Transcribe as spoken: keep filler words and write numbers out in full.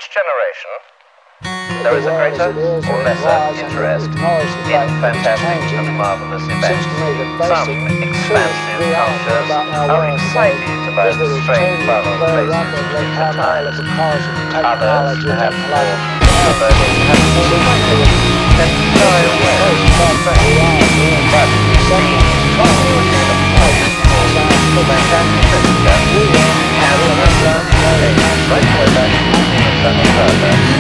each generation, there is a greater or lesser interest in fantastic and marvelous events. Some expansive cultures are excited about the strange marvelous places of future times. Others, perhaps more introverted, have slightly tend to shy away from strange. But the continuity of passion for fantastic literature has a right way back to the Sun Father.